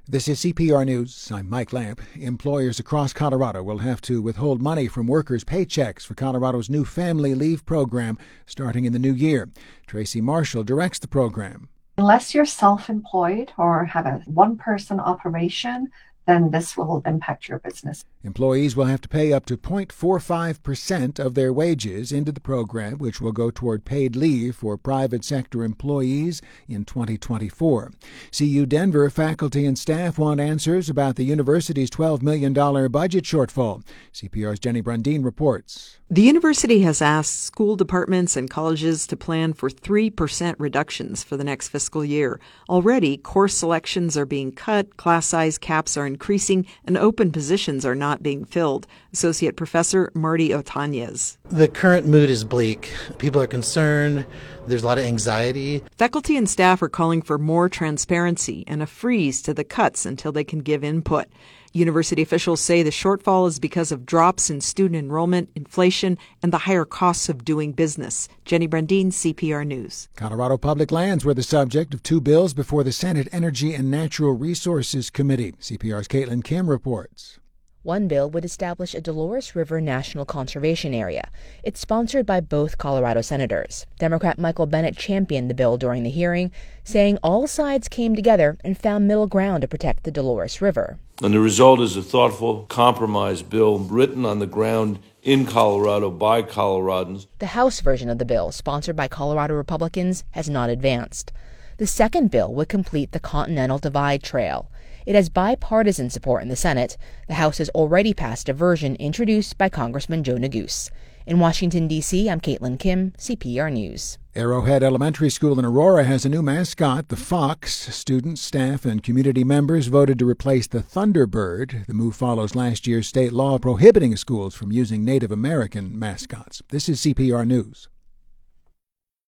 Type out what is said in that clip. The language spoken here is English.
This is CPR News. I'm Mike Lamp. Employers across Colorado will have to withhold money from workers' paychecks for Colorado's new family leave program starting in the new year. Tracy Marshall directs the program. Unless you're self-employed or have a one-person operation, then this will impact your business. Employees will have to pay up to 0.45% of their wages into the program, which will go toward paid leave for private sector employees in 2024. CU Denver faculty and staff want answers about the university's $12 million budget shortfall. CPR's Jenny Brundin reports. The university has asked school departments and colleges to plan for 3% reductions for the next fiscal year. Already, course selections are being cut, class size caps are increasing, and open positions are not being filled. Associate Professor Marty Otañez. The current mood is bleak. People are concerned. There's a lot of anxiety. Faculty and staff are calling for more transparency and a freeze to the cuts until they can give input. University officials say the shortfall is because of drops in student enrollment, inflation, and the higher costs of doing business. Jenny Brundin, CPR News. Colorado Public Lands were the subject of two bills before the Senate Energy and Natural Resources Committee. CPR's Caitlin Kim reports. One bill would establish a Dolores River National Conservation Area. It's sponsored by both Colorado senators. Democrat Michael Bennet championed the bill during the hearing, saying all sides came together and found middle ground to protect the Dolores River. And the result is a thoughtful compromise bill written on the ground in Colorado by Coloradans. The House version of the bill, sponsored by Colorado Republicans, has not advanced. The second bill would complete the Continental Divide Trail. It has bipartisan support in the Senate. The House has already passed a version introduced by Congressman Joe Neguse. In Washington, D.C., I'm Caitlin Kim, CPR News. Arrowhead Elementary School in Aurora has a new mascot, the Fox. Students, staff, and community members voted to replace the Thunderbird. The move follows last year's state law prohibiting schools from using Native American mascots. This is CPR News.